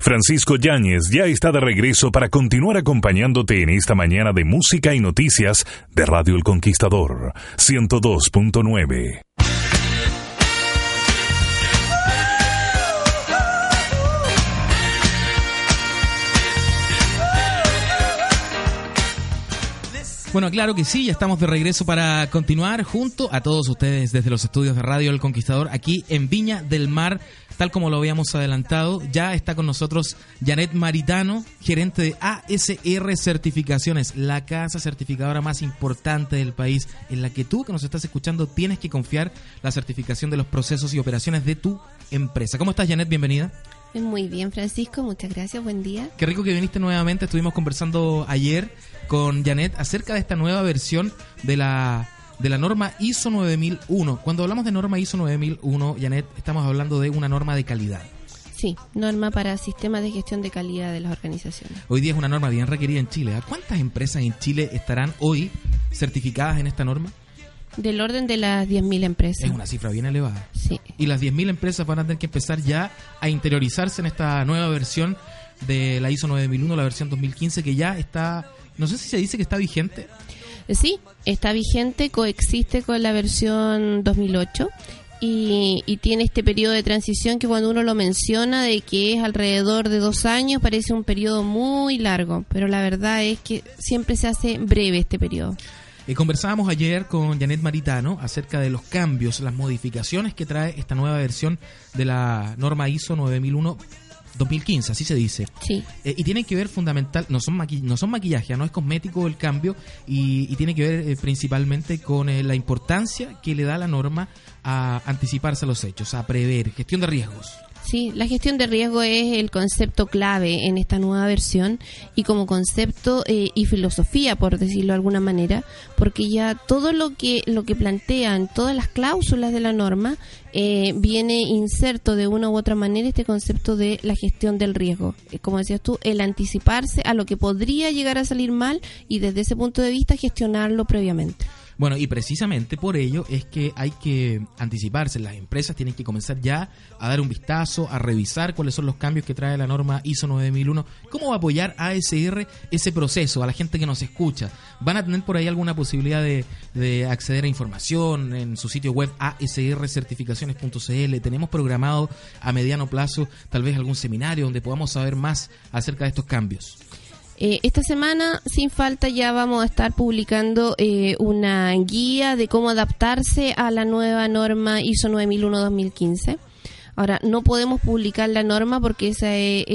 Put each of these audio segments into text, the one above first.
Francisco Yáñez ya está de regreso para continuar acompañándote en esta mañana de música y noticias de Radio El Conquistador 102.9. Bueno, claro que sí, ya estamos de regreso para continuar junto a todos ustedes desde los estudios de Radio El Conquistador aquí en Viña del Mar, tal como lo habíamos adelantado. Ya está con nosotros Janet Maritano, gerente de ASR Certificaciones, la casa certificadora más importante del país, en la que tú que nos estás escuchando tienes que confiar la certificación de los procesos y operaciones de tu empresa. ¿Cómo estás, Janet? Bienvenida. Muy bien, Francisco, muchas gracias, buen día. Qué rico que viniste nuevamente, estuvimos conversando ayer con Janet acerca de esta nueva versión de la norma ISO 9001. Cuando hablamos de norma ISO 9001, Janet, estamos hablando de una norma de calidad. Sí, norma para sistemas de gestión de calidad de las organizaciones. Hoy día es una norma bien requerida en Chile. ¿Cuántas empresas en Chile estarán hoy certificadas en esta norma? Del orden de las 10.000 empresas. Es una cifra bien elevada. Sí. Y las 10.000 empresas van a tener que empezar ya a interiorizarse en esta nueva versión de la ISO 9001, la versión 2015, que ya está, no sé si se dice que está vigente. Sí, está vigente, coexiste con la versión 2008 y tiene este periodo de transición que cuando uno lo menciona de que es alrededor de 2 años parece un periodo muy largo, pero la verdad es que siempre se hace breve este periodo. Conversábamos ayer con Janet Maritano acerca de los cambios, las modificaciones que trae esta nueva versión de la norma ISO 9001 2015, así se dice. Sí. Y tienen que ver fundamental, no son maquillaje, no es cosmético el cambio y tiene que ver principalmente con la importancia que le da la norma a anticiparse a los hechos, a prever, gestión de riesgos. Sí, la gestión de riesgo es el concepto clave en esta nueva versión y como concepto y filosofía, por decirlo de alguna manera, porque ya todo lo que plantean, todas las cláusulas de la norma, viene inserto de una u otra manera este concepto de la gestión del riesgo. Como decías tú, el anticiparse a lo que podría llegar a salir mal y desde ese punto de vista gestionarlo previamente. Bueno, y precisamente por ello es que hay que anticiparse. Las empresas tienen que comenzar ya a dar un vistazo, a revisar cuáles son los cambios que trae la norma ISO 9001. ¿Cómo va a apoyar ASR ese proceso a la gente que nos escucha? ¿Van a tener por ahí alguna posibilidad de acceder a información en su sitio web asrcertificaciones.cl? ¿Tenemos programado a mediano plazo tal vez algún seminario donde podamos saber más acerca de estos cambios? Esta semana, sin falta, ya vamos a estar publicando una guía de cómo adaptarse a la nueva norma ISO 9001-2015. Ahora, no podemos publicar la norma porque eso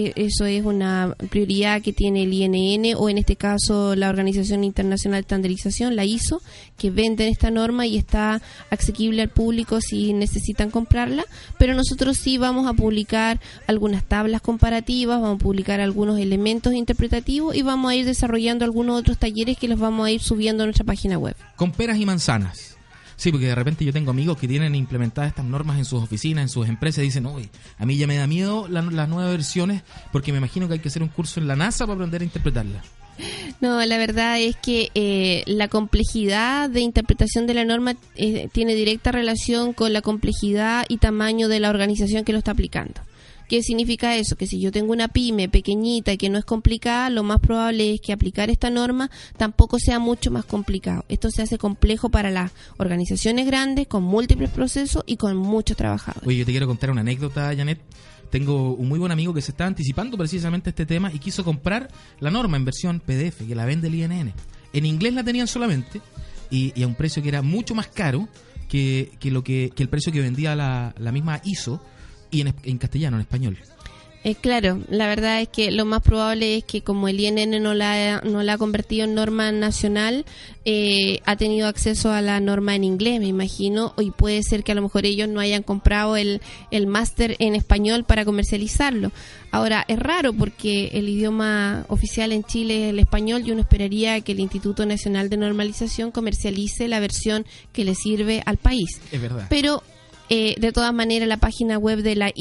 es una prioridad que tiene el INN o en este caso la Organización Internacional de Estandarización, la ISO, que venden esta norma y está asequible al público si necesitan comprarla, pero nosotros sí vamos a publicar algunas tablas comparativas, vamos a publicar algunos elementos interpretativos y vamos a ir desarrollando algunos otros talleres que los vamos a ir subiendo a nuestra página web. Con peras y manzanas. Sí, porque de repente yo tengo amigos que tienen implementadas estas normas en sus oficinas, en sus empresas, y dicen, uy, a mí ya me da miedo las nuevas versiones, porque me imagino que hay que hacer un curso en la NASA para aprender a interpretarla. No, la verdad es que la complejidad de interpretación de la norma tiene directa relación con la complejidad y tamaño de la organización que lo está aplicando. ¿Qué significa eso? Que si yo tengo una pyme pequeñita y que no es complicada, lo más probable es que aplicar esta norma tampoco sea mucho más complicado. Esto se hace complejo para las organizaciones grandes, con múltiples procesos y con muchos trabajadores. Oye, yo te quiero contar una anécdota, Janet. Tengo un muy buen amigo que se está anticipando precisamente a este tema y quiso comprar la norma en versión PDF, que la vende el INN. En inglés la tenían solamente y a un precio que era mucho más caro que el precio que vendía la misma ISO, y en castellano, en español. Claro, la verdad es que lo más probable es que como el INN no la ha convertido en norma nacional, ha tenido acceso a la norma en inglés, me imagino, y puede ser que a lo mejor ellos no hayan comprado el máster en español para comercializarlo. Ahora, es raro porque el idioma oficial en Chile es el español y uno esperaría que el Instituto Nacional de Normalización comercialice la versión que le sirve al país. Es verdad. Pero de todas maneras, la página web de la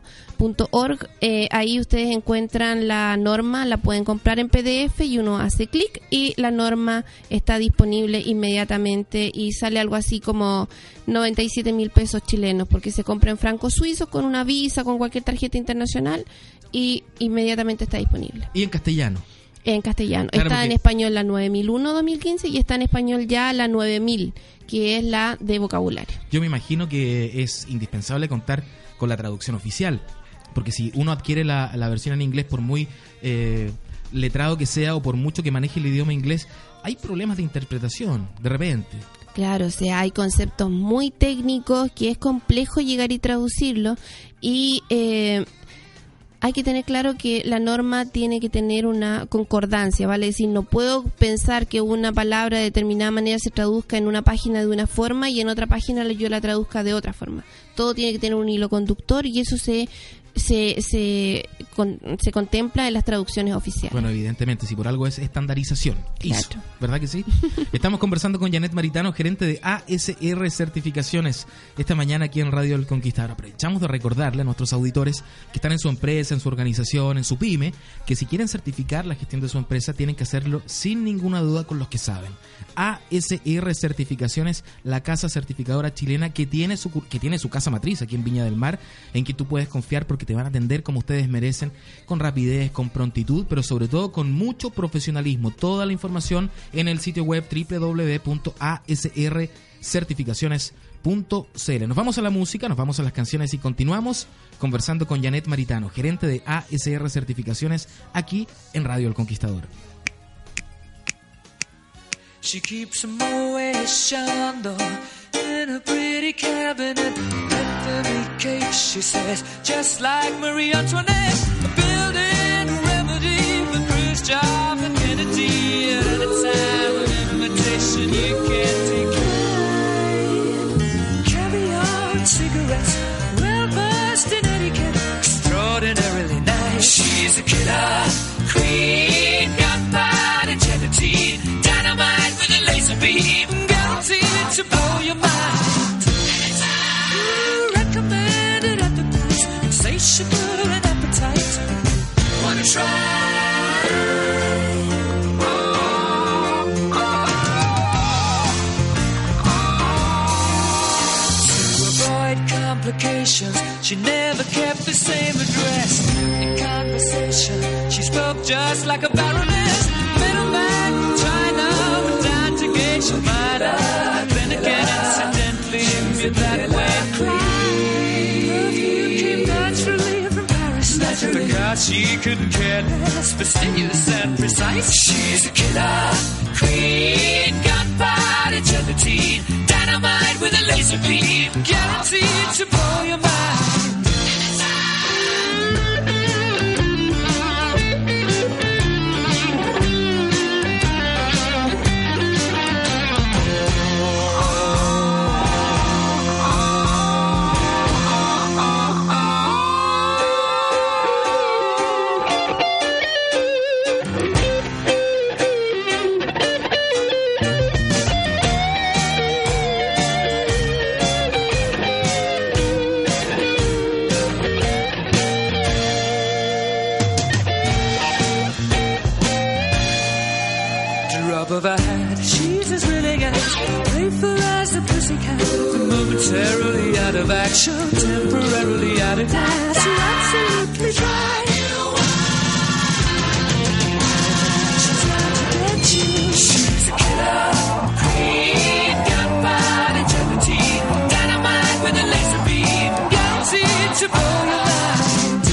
ISO.org, ahí ustedes encuentran la norma, la pueden comprar en PDF y uno hace clic y la norma está disponible inmediatamente y sale algo así como 97.000 pesos chilenos porque se compra en francos suizos con una Visa, con cualquier tarjeta internacional y inmediatamente está disponible. Y en castellano. En castellano. Claro, Está porque... en español la 9001-2015 y está en español ya la 9000, que es la de vocabulario. Yo me imagino que es indispensable contar con la traducción oficial, porque si uno adquiere la versión en inglés, por muy letrado que sea o por mucho que maneje el idioma inglés, hay problemas de interpretación, de repente. Claro, o sea, hay conceptos muy técnicos que es complejo llegar y traducirlo y hay que tener claro que la norma tiene que tener una concordancia, ¿vale? Es decir, no puedo pensar que una palabra de determinada manera se traduzca en una página de una forma y en otra página yo la traduzca de otra forma. Todo tiene que tener un hilo conductor y eso se contempla en las traducciones oficiales. Bueno, evidentemente, si por algo es estandarización, ISO, Claro. ¿verdad que sí? Estamos conversando con Janet Maritano, gerente de ASR Certificaciones, esta mañana aquí en Radio El Conquistador. Aprovechamos de recordarle a nuestros auditores que están en su empresa, en su organización, en su pyme, que si quieren certificar la gestión de su empresa, tienen que hacerlo sin ninguna duda con los que saben. ASR Certificaciones, la casa certificadora chilena que tiene su casa matriz aquí en Viña del Mar, en que tú puedes confiar porque te van a atender como ustedes merecen, con rapidez, con prontitud, pero sobre todo con mucho profesionalismo. Toda la información en el sitio web www.asrcertificaciones.cl. Nos vamos a la música, nos vamos a las canciones y continuamos conversando con Janet Maritano, gerente de ASR Certificaciones, aquí en Radio El Conquistador. She keeps a Moet Chandon in a pretty cabinet. Anthony cake, she says, just like Marie Antoinette. A building remedy for Khrushchev and Kennedy. At any time, an invitation you can't decline. Caviar and cigarettes, well-versed in etiquette, extraordinarily nice. She's a killer queen, gunpowder gelatine, dynamite with a laser beam, guaranteed to blow your mind. Recommended at the price, insatiable and appetite. Wanna try? To avoid complications, she never kept the same address. In conversation, she spoke just like a baroness. Middleman from China went down to gauge your mind. Then again, incidentally, you're that way. Perfume came naturally from Paris. Because she couldn't care less, fastidious and precise. She's a killer queen, gunpowder gelatine, dynamite with a laser beam, guaranteed to blow your mind. Of a hat, she's as willing as playful as a pussycat. Momentarily out of action, temporarily out of gas. You're absolutely dry. She's out to get you. She's a killer queen, gunpowder gelatine, dynamite with a laser beam, guaranteed to blow your mind.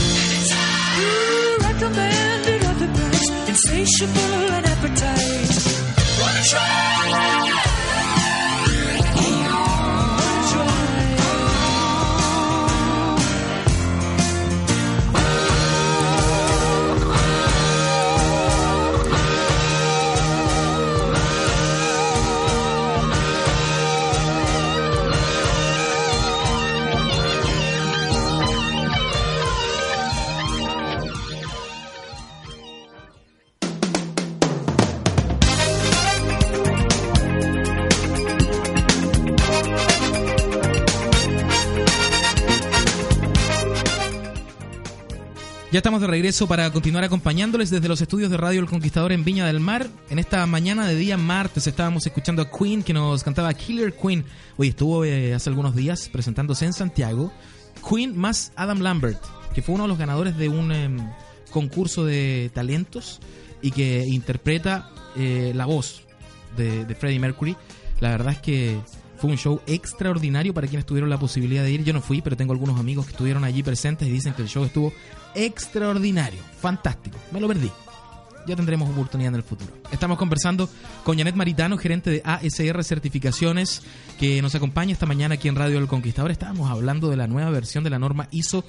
Recommended at the price, insatiable and appetite. Wanna try? Ya estamos de regreso para continuar acompañándoles desde los estudios de Radio El Conquistador en Viña del Mar. En esta mañana de día martes estábamos escuchando a Queen, que nos cantaba Killer Queen. Hoy estuvo hace algunos días presentándose en Santiago. Queen más Adam Lambert, que fue uno de los ganadores de un concurso de talentos y que interpreta la voz de Freddie Mercury. La verdad es que fue un show extraordinario para quienes tuvieron la posibilidad de ir. Yo no fui, pero tengo algunos amigos que estuvieron allí presentes y dicen que el show estuvo extraordinario, fantástico. Me lo perdí. Ya tendremos oportunidad en el futuro. Estamos conversando con Janet Maritano, gerente de ASR Certificaciones, que nos acompaña esta mañana aquí en Radio El Conquistador. Estábamos hablando de la nueva versión de la norma ISO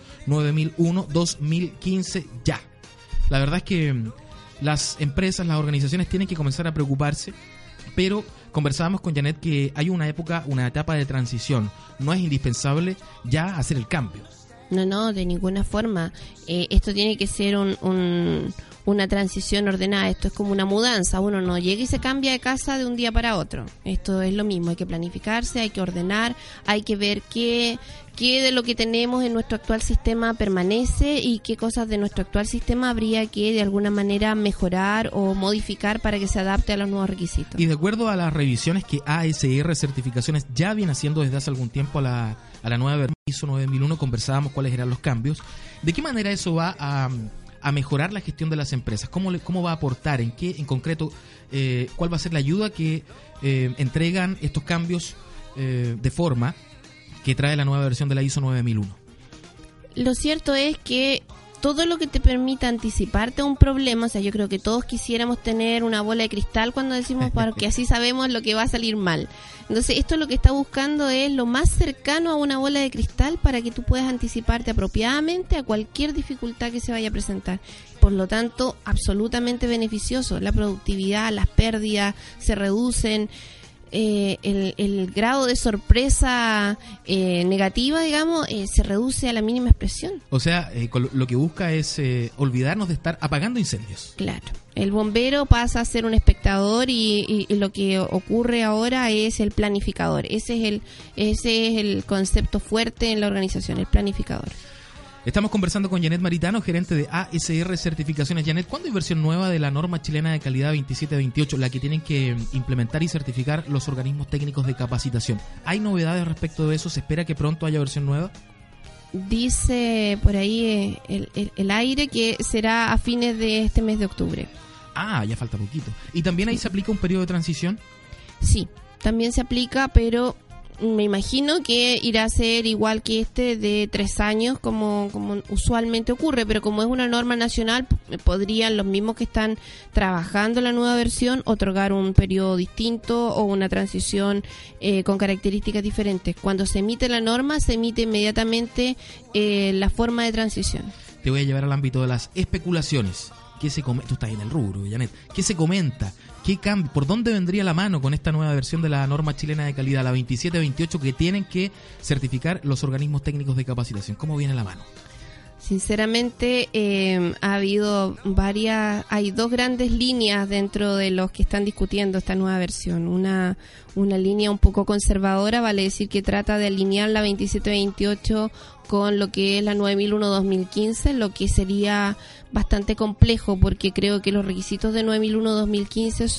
9001-2015 ya. La verdad es que las empresas, las organizaciones tienen que comenzar a preocuparse, pero conversábamos con Janet que hay una etapa de transición. No es indispensable ya hacer el cambio. No, de ninguna forma. Esto tiene que ser una transición ordenada. Esto es como una mudanza. Uno no llega y se cambia de casa de un día para otro. Esto es lo mismo. Hay que planificarse, hay que ordenar, hay que ver qué de lo que tenemos en nuestro actual sistema permanece y qué cosas de nuestro actual sistema habría que de alguna manera mejorar o modificar para que se adapte a los nuevos requisitos. Y de acuerdo a las revisiones que ASR Certificaciones ya viene haciendo desde hace algún tiempo a la nueva versión ISO 9001, conversábamos cuáles eran los cambios. ¿De qué manera eso va a mejorar la gestión de las empresas? ¿Cómo va a aportar? ¿En qué, en concreto, cuál va a ser la ayuda que entregan estos cambios de forma que trae la nueva versión de la ISO 9001? Lo cierto es que todo lo que te permita anticiparte a un problema, o sea, yo creo que todos quisiéramos tener una bola de cristal cuando decimos, porque así sabemos lo que va a salir mal. Entonces, esto lo que está buscando es lo más cercano a una bola de cristal para que tú puedas anticiparte apropiadamente a cualquier dificultad que se vaya a presentar. Por lo tanto, absolutamente beneficioso. La productividad, las pérdidas se reducen. El grado de sorpresa negativa, digamos, se reduce a la mínima expresión. O sea, lo que busca es olvidarnos de estar apagando incendios. Claro. El bombero pasa a ser un espectador y lo que ocurre ahora es el planificador. Ese es el concepto fuerte en la organización, el planificador. Estamos conversando con Janet Maritano, gerente de ASR Certificaciones. Janet, ¿cuándo hay versión nueva de la norma chilena de calidad 2728, la que tienen que implementar y certificar los organismos técnicos de capacitación? ¿Hay novedades respecto de eso? ¿Se espera que pronto haya versión nueva? Dice por ahí el aire que será a fines de este mes de octubre. Ah, ya falta poquito. ¿Y también ahí se aplica un periodo de transición? Sí, también se aplica, pero me imagino que irá a ser igual que de 3 años, como usualmente ocurre, pero como es una norma nacional, podrían los mismos que están trabajando la nueva versión otorgar un periodo distinto o una transición con características diferentes. Cuando se emite la norma, se emite inmediatamente la forma de transición. Te voy a llevar al ámbito de las especulaciones. ¿Qué se comenta? Tú estás en el rubro, Janet. ¿Qué se comenta? ¿Qué cambio? ¿Por dónde vendría la mano con esta nueva versión de la norma chilena de calidad, la 2728, que tienen que certificar los organismos técnicos de capacitación? ¿Cómo viene la mano? Sinceramente, ha habido hay 2 grandes líneas dentro de los que están discutiendo esta nueva versión. Una línea un poco conservadora, vale decir que trata de alinear la 2728 con lo que es la 9001-2015, lo que sería bastante complejo porque creo que los requisitos de 9001-2015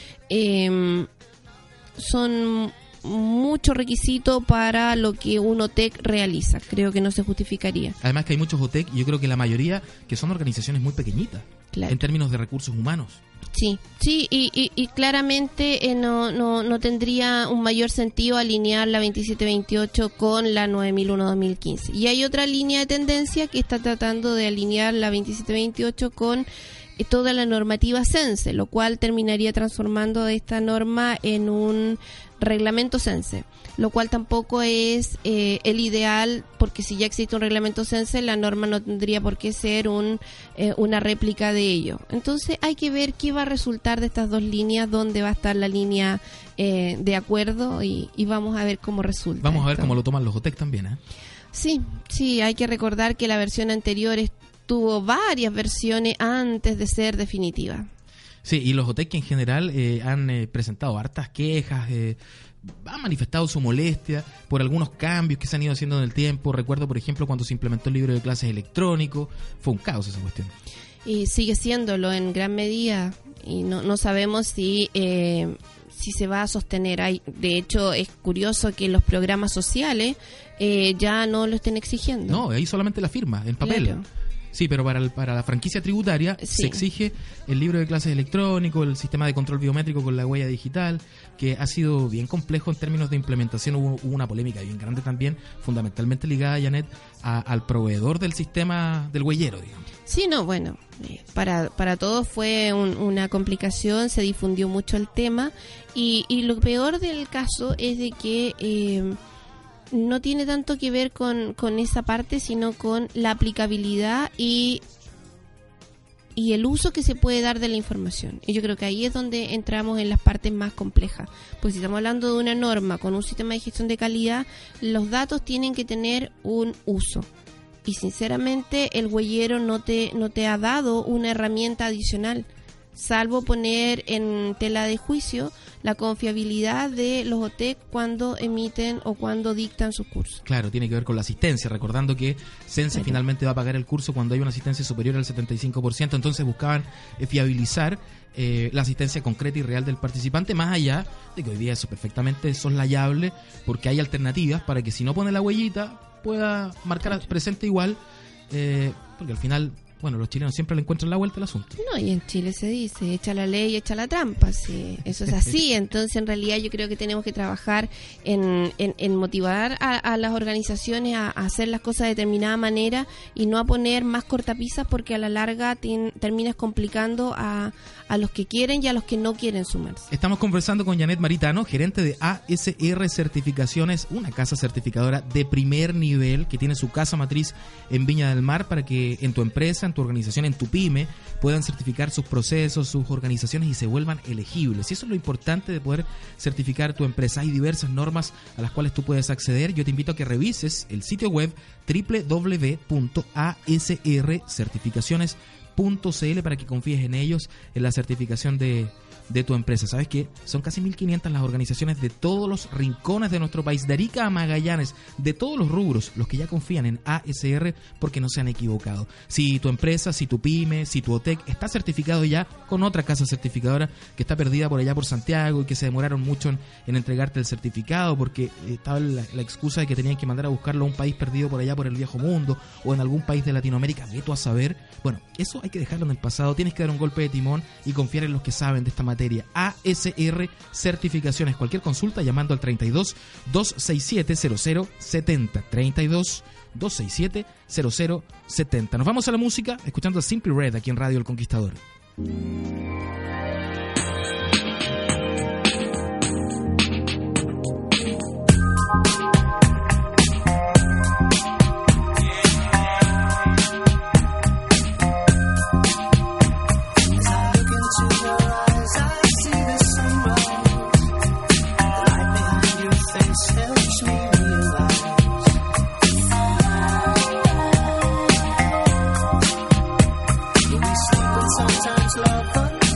son mucho requisito para lo que un OTEC realiza. Creo que no se justificaría. Además que hay muchos OTEC y yo creo que la mayoría que son organizaciones muy pequeñitas, claro, en términos de recursos humanos. Sí, y claramente no tendría un mayor sentido alinear la 2728 con la 9001-2015. Y hay otra línea de tendencia que está tratando de alinear la 2728 con toda la normativa CENSE, lo cual terminaría transformando esta norma en un reglamento CENSE, lo cual tampoco es el ideal, porque si ya existe un reglamento CENSE, la norma no tendría por qué ser una réplica de ello. Entonces hay que ver qué va a resultar de estas 2 líneas, dónde va a estar la línea de acuerdo y vamos a ver cómo resulta. Vamos a ver cómo lo toman los OTEC también, ¿eh? Sí, hay que recordar que la versión anterior tuvo varias versiones antes de ser definitiva. Sí, y los OTEC en general han presentado hartas quejas, han manifestado su molestia por algunos cambios que se han ido haciendo en el tiempo. Recuerdo, por ejemplo, cuando se implementó el libro de clases electrónico, fue un caos esa cuestión. Y sigue siéndolo en gran medida, y no sabemos si si se va a sostener. De hecho, es curioso que los programas sociales ya no lo estén exigiendo. No, ahí solamente la firma, en papel. Claro. Sí, pero para la franquicia tributaria Sí. se exige el libro de clases electrónico, el sistema de control biométrico con la huella digital, que ha sido bien complejo en términos de implementación. Hubo una polémica bien grande también, fundamentalmente ligada, Janet, al proveedor del sistema del huellero, digamos. Sí, no, bueno, para todos fue una complicación, se difundió mucho el tema y lo peor del caso es de que no tiene tanto que ver con esa parte, sino con la aplicabilidad y el uso que se puede dar de la información. Y yo creo que ahí es donde entramos en las partes más complejas. Pues si estamos hablando de una norma con un sistema de gestión de calidad, los datos tienen que tener un uso. Y sinceramente el huellero no te ha dado una herramienta adicional, salvo poner en tela de juicio la confiabilidad de los OTEC cuando emiten o cuando dictan sus cursos. Claro, tiene que ver con la asistencia, recordando que CENSE finalmente va a pagar el curso cuando hay una asistencia superior al 75%, entonces buscaban fiabilizar la asistencia concreta y real del participante, más allá de que hoy día eso es perfectamente soslayable, porque hay alternativas para que si no pone la huellita pueda marcar presente igual, porque al final, bueno, los chilenos siempre le encuentran la vuelta al asunto. No, y en Chile se dice, echa la ley, echa la trampa, sí, eso es así. Entonces, en realidad, yo creo que tenemos que trabajar en motivar a las organizaciones a hacer las cosas de determinada manera y no a poner más cortapisas, porque a la larga terminas complicando a los que quieren y a los que no quieren sumarse. Estamos conversando con Janet Maritano, gerente de ASR Certificaciones, una casa certificadora de primer nivel que tiene su casa matriz en Viña del Mar, para que en tu empresa, en tu organización, en tu pyme, puedan certificar sus procesos, sus organizaciones y se vuelvan elegibles. Y eso es lo importante de poder certificar tu empresa. Hay diversas normas a las cuales tú puedes acceder. Yo te invito a que revises el sitio web www.asrcertificaciones.cl para que confíes en ellos, en la certificación de tu empresa. ¿Sabes qué? Son casi 1.500 las organizaciones de todos los rincones de nuestro país, de Arica a Magallanes, de todos los rubros, los que ya confían en ASR porque no se han equivocado. Si tu empresa, si tu pyme, si tu OTEC está certificado ya con otra casa certificadora que está perdida por allá por Santiago y que se demoraron mucho en entregarte el certificado porque estaba la excusa de que tenían que mandar a buscarlo a un país perdido por allá por el viejo mundo o en algún país de Latinoamérica, ve tú a saber. Bueno, eso hay que dejarlo en el pasado. Tienes que dar un golpe de timón y confiar en los que saben de esta materia. ASR Certificaciones. Cualquier consulta llamando al 32 267 0070. 32 267 0070. Nos vamos a la música escuchando a Simply Red aquí en Radio El Conquistador. Sometimes love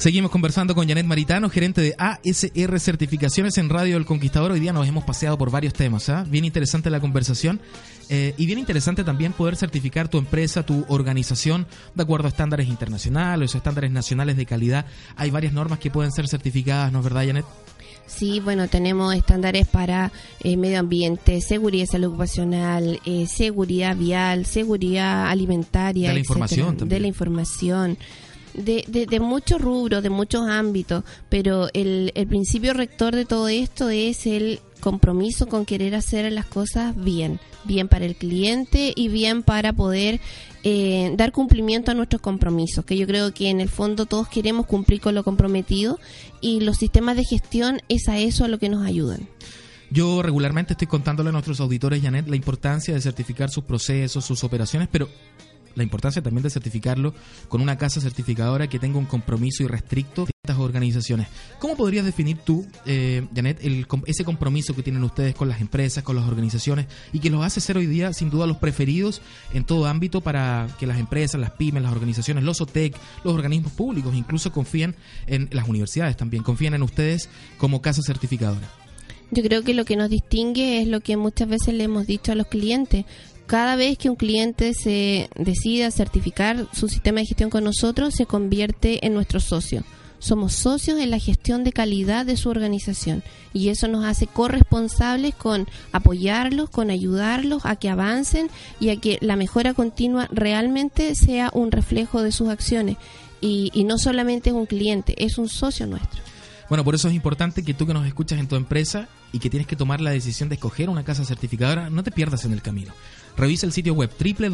Seguimos conversando con Janet Maritano, gerente de ASR Certificaciones en Radio El Conquistador. Hoy día nos hemos paseado por varios temas, ¿eh? Bien interesante la conversación y bien interesante también poder certificar tu empresa, tu organización de acuerdo a estándares internacionales o estándares nacionales de calidad. Hay varias normas que pueden ser certificadas, ¿no es verdad, Janet? Sí, bueno, tenemos estándares para medio ambiente, seguridad y salud ocupacional, seguridad vial, seguridad alimentaria, de la información también. De la información. De muchos rubros, de muchos ámbitos, pero el principio rector de todo esto es el compromiso con querer hacer las cosas bien para el cliente y bien para poder dar cumplimiento a nuestros compromisos, que yo creo que en el fondo todos queremos cumplir con lo comprometido y los sistemas de gestión es a eso a lo que nos ayudan. Yo regularmente estoy contándole a nuestros auditores, Janet, la importancia de certificar sus procesos, sus operaciones, pero la importancia también de certificarlo con una casa certificadora que tenga un compromiso irrestricto de estas organizaciones. ¿Cómo podrías definir tú, Janet, ese compromiso que tienen ustedes con las empresas, con las organizaciones y que los hace ser hoy día sin duda los preferidos en todo ámbito para que las empresas, las pymes, las organizaciones, los OTEC, los organismos públicos incluso confíen en las universidades también, confíen en ustedes como casa certificadora? Yo creo que lo que nos distingue es lo que muchas veces le hemos dicho a los clientes. Cada vez que un cliente se decide a certificar su sistema de gestión con nosotros, se convierte en nuestro socio. Somos socios en la gestión de calidad de su organización y eso nos hace corresponsables con apoyarlos, con ayudarlos a que avancen y a que la mejora continua realmente sea un reflejo de sus acciones. Y no solamente es un cliente, es un socio nuestro. Bueno, por eso es importante que tú que nos escuchas en tu empresa y que tienes que tomar la decisión de escoger una casa certificadora, no te pierdas en el camino. Revisa el sitio web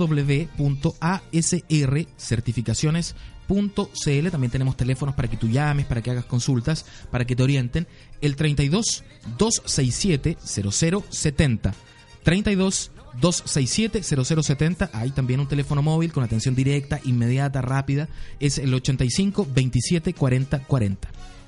www.asrcertificaciones.cl. También tenemos teléfonos para que tú llames, para que hagas consultas, para que te orienten. El 32-267-0070. 32-267-0070. Hay también un teléfono móvil con atención directa, inmediata, rápida. Es el 85-27-40-40.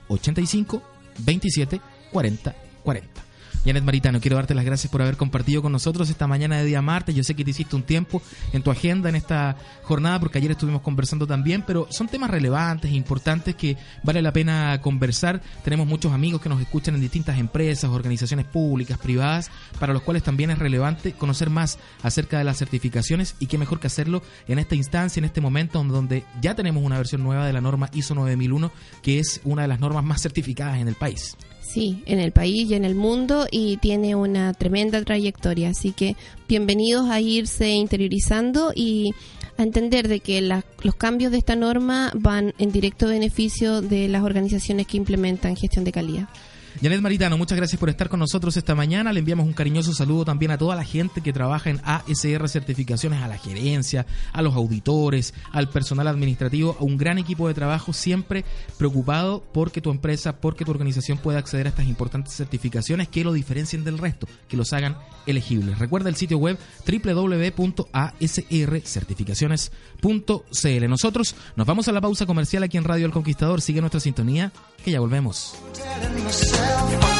85-27-40-40. Janet Maritano, quiero darte las gracias por haber compartido con nosotros esta mañana de día martes. Yo sé que te hiciste un tiempo en tu agenda en esta jornada porque ayer estuvimos conversando también, pero son temas relevantes e importantes que vale la pena conversar. Tenemos muchos amigos que nos escuchan en distintas empresas, organizaciones públicas, privadas, para los cuales también es relevante conocer más acerca de las certificaciones y qué mejor que hacerlo en esta instancia, en este momento donde ya tenemos una versión nueva de la norma ISO 9001, que es una de las normas más certificadas en el país. Sí, en el país y en el mundo y tiene una tremenda trayectoria, así que bienvenidos a irse interiorizando y a entender de que los cambios de esta norma van en directo beneficio de las organizaciones que implementan gestión de calidad. Janet Maritano, muchas gracias por estar con nosotros esta mañana. Le enviamos un cariñoso saludo también a toda la gente que trabaja en ASR Certificaciones, a la gerencia, a los auditores, al personal administrativo, a un gran equipo de trabajo siempre preocupado porque tu empresa, porque tu organización pueda acceder a estas importantes certificaciones que lo diferencien del resto, que los hagan elegibles. Recuerda el sitio web www.asrcertificaciones.cl. Nosotros nos vamos a la pausa comercial aquí en Radio El Conquistador. Sigue nuestra sintonía, que ya volvemos. Telling myself